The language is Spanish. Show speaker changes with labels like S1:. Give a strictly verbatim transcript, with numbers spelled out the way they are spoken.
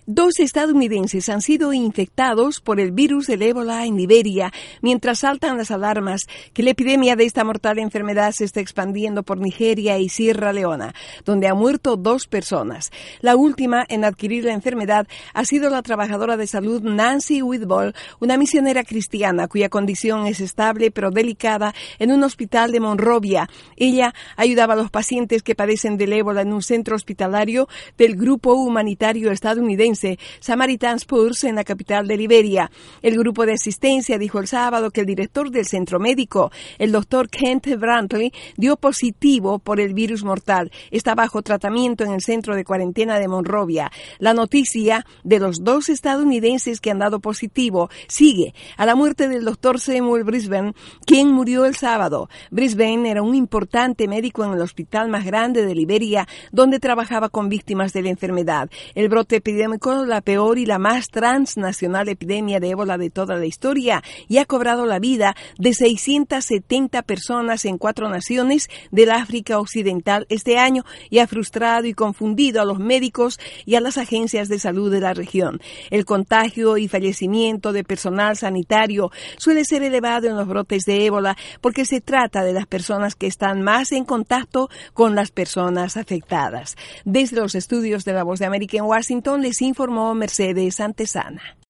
S1: Dos estadounidenses han sido infectados por el virus del ébola en Liberia, mientras saltan las alarmas que la epidemia de esta mortal enfermedad se está expandiendo por Nigeria y Sierra Leona, donde han muerto dos personas. La última en adquirir la enfermedad ha sido la trabajadora de salud Nancy Whitball, una misionera cristiana cuya condición es estable pero delicada en un hospital de Monrovia. Ella ayudaba a los pacientes que padecen del ébola en un centro hospitalario del grupo humanitario estadounidense Samaritan's Purse en la capital de Liberia. El grupo de asistencia dijo el sábado que el director del centro médico, el doctor Kent Brantley, dio positivo por el virus mortal. Está bajo tratamiento en el centro de cuarentena de Monrovia. La noticia de los dos estadounidenses que han dado positivo sigue a la muerte del doctor Samuel Brisbane, quien murió el sábado. Brisbane era un importante médico en el hospital más grande de Liberia, donde trabajaba con víctimas de la enfermedad. El brote epidémico, la peor y la más transnacional epidemia de ébola de toda la historia, y ha cobrado la vida de seiscientas setenta personas en cuatro naciones del África Occidental este año y ha frustrado y confundido a los médicos y a las agencias de salud de la región. El contagio y fallecimiento de personal sanitario suele ser elevado en los brotes de ébola porque se trata de las personas que están más en contacto con las personas afectadas. Desde los estudios de La Voz de América en Washington les informó Mercedes Antesana.